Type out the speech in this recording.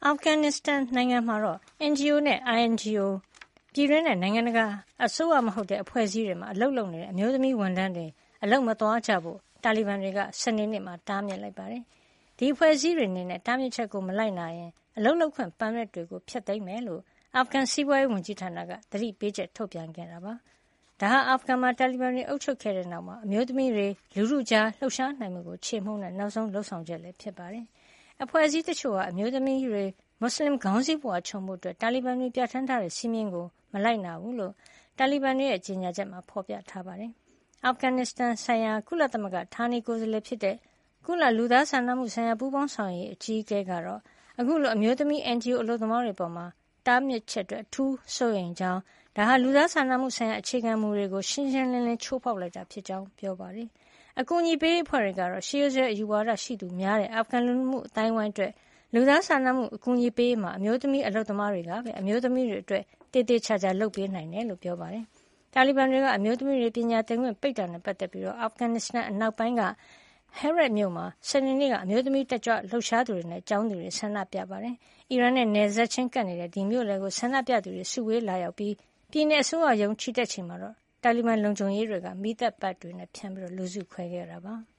အာဖဂန်နစ္စတန်နိုင်ငံမှာတော့ NGO နဲ့ INGO ပြည်တွင်းနဲ့နိုင်ငံတကာအစိုးရမဟုတ်တဲ့အဖွဲ့အစည်းတွေမှာအလုပ်လုပ်နေတဲ့အမျိုးသမီးဝန်ထမ်းတွေအလုပ်မသွားကြဖို့တာလီဘန်တွေကစနေနေ့မှာတားမြစ်လိုက်ပါတယ်။ဒီအဖွဲ့အစည်းတွေအနေနဲ့တားမြစ်ချက်ကိုမလိုက်နာရင်အလုပ်လုပ်ခွင့်ပန်ရစ်တွေကိုဖျက်သိမ်းမယ်လို့အာဖဂန်စီးပွားရေးဝန်ကြီးဌာနကသတိပေးချက်ထုတ်ပြန်ခဲ့တာပါ။ဒါဟာအာဖဂန်မှာတာလီဘန်တွေအုပ်ချုပ်ခဲ့တဲ့နောက်မှာအမျိုးသမီးတွေလူထုကြားလှုပ်ရှားနိုင်မှုကိုချေမှုန်းတဲ့နောက်ဆုံးလှုပ်ဆောင်ချက်လည်းဖြစ်ပါတယ်။အဖွဲ့အစည်းတချို့ဟာအမျိုးသမီးတွေမွတ်စလင်ခေါင်းစည်းပွားခြုံဖို့တာလီဘန်တွေပြဋ္ဌာန်းထားတဲ့စည်းမျဉ်းကိုမလိုက်နာဘူးလို့တာလီဘန်တွေရဲ့ကြေညာချက်မှာဖော်ပြထားပါတယ်။အာဖဂန်နစ္စတန်ဆိုင်ရာကုလသမဂ္ဂဌာနေကိုယ်စားလှယ်ဖြစ်တဲ့ကုလလူသားစာနာမှုဆိုင်ရာပူးပေါင်းဆောင်ရွက်ရေးအကြီးအကဲကတော့အခုလိုအမျိုးသမီး NGO အလုပ်သမားတွေပေါ်မှာတားမြစ်ချက်အတွက်အထူးစိုးရိမ်ကြောင်းဒါဟာလူသားစာနာမှုဆိုင်ရာအခြေခံမူတွေကိုရှင်းရှင်းလင်းလင်းချိုးဖောက်လိုက်တာဖြစ်ကြောင်းပြောပါတယ်။အကူအညီပေးအဖွဲ့တွေကတော့ရှေးရိုးစွဲအယူဝါဒရှိသူများတဲ့အာဖဂန်လူမှုအတိုင်းဝိုင်းအတွက်လူသားစာနာမှုအကူအညီပေးမှာအမျိုးသမီးအလုပ်သမားတွေကပဲအမျိုးသမီးတွေအတွက်တည်တည်ချာချာလုပ်ပေးနိုင်တယ်လို့ပြောပါတယ်။တာလီဘန်တွေကအမျိုးသမီးတွေပညာသင်ခွင့်ပိတ်တာနဲ့ပတ်သက်ပြီးအာဖဂန်နစ္စတန်အနောက်ပိုင်းကHerat မြို့မှာစနေနေ့ကအမျိုးသမီးတက်ကြွလှုပ်ရှားသူတွေနဲ့ကျောင်းသူတွေဆန္ဒပြပါတယ်။အီရန်နဲ့နယ်စပ်ချင်းကပ်နေတဲ့ဒီမြို့လယ်ကိုဆန္ဒပြသူတွေစုဝေးလာရောက်ပြီးပြည်내အစိုးရရုံးချီတက်ချိန်မှာတော့တာလီဘန်လုံခြုံရေးတွေကမီးသတ်ပိုက်တွေနဲ့ဖြန်းပြီးလူစုခွဲခဲ့တာပါ။